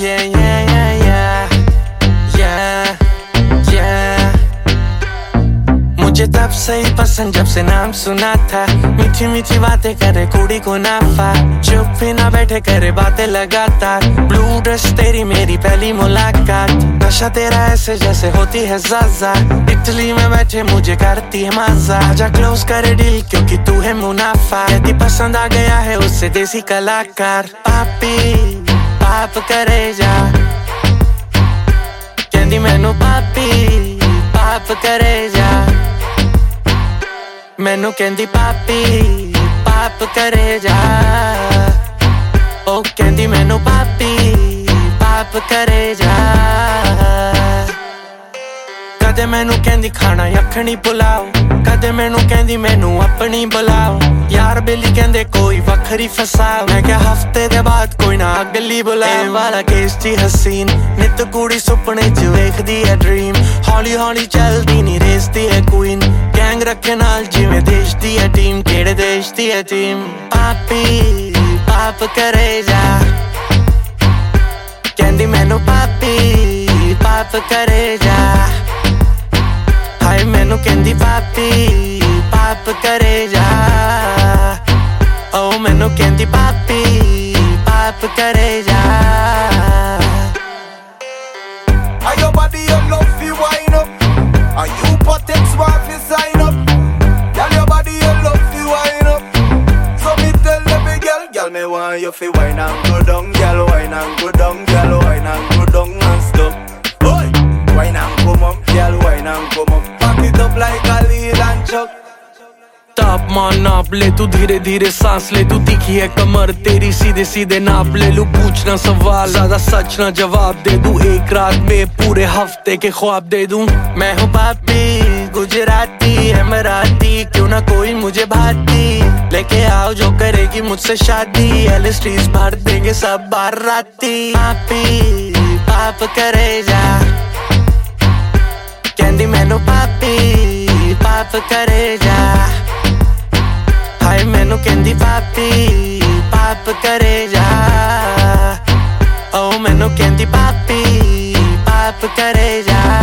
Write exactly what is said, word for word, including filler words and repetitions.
Yeah, yeah, yeah, yeah, yeah, yeah. मुझे तब से ही पसंद जब से नाम सुना था। मीठी मीठी बातें करे कुड़ी को नाफा, चुप भी ना बैठे करे बातें लगातार। ब्लू ड्रेस तेरी मेरी पहली मुलाकात, नशा तेरा ऐसे जैसे होती है ज़ाज़ा। इटली में बैठे मुझे करती है मजा, आजा क्लोज करे डील क्योंकि तू है मुनाफा। कहती पसंद आ गया है उससे देसी कलाकार। पापी पाप करे जा, कहती मैनू पापी पाप करे जा। मैनू कहती पापी पाप करे जा, ओ कहती मैनू पापी पाप करे जा। कदे मैनू कहती खाना यखनी पुलाओ, कदे मैनू कहती मैनू अपनी बुलाओ। यार बेली कहंदे कोई वखरी फसाओ, मैं क्या हफ्ते दे बाद कोई ना अगली बुलाओ। ए वाला केस ची हसीन, नित कुड़ी सुपने च वेखदी है ड्रीम। हौली हौली चलदी नी रेसदी है क्वीन, गैंग रखे नाल जिवें देश दी है टीम। केड़े देश दी है टीम? पापी पाप करे जा, कहंदी मैनू पापी पाप करे जा। हाय मैनू कहंदी पापी पाप करे जा, ओ मैनू कहंदी पापी पाप करे जा। Are your body your love fi wine up? Are you potex want fi sign up? Girl your body your love fi wine up. So me tell every girl, girl me want you fi wine and go down. Girl wine and go down, girl wine and go down and stop. Boy, wine and come up, girl wine and come up. Pack it up like a lil and chuck. तापमान नाप ले तू, धीरे धीरे सांस ले तू। तीखी है कमर तेरी, सीधे सीधे नाप ले लू। पूछना सवाल ज्यादा सच ना जवाब दे दूं, एक रात में पूरे हफ्ते के ख्वाब दे दूं। मैं हूँ पापी गुजराती है मराठी, क्यों ना कोई मुझे भाती। लेके आओ जो करेगी मुझसे शादी, एलिस्ट्रीज भर देंगे सब बार राती। पापी पाप करे जा, कहंदी मैनू पापी पाप करे जा। हाय मैनू कहंदी पापी पाप करे जा, ओ मैनू कहंदी पापी पाप करे जा।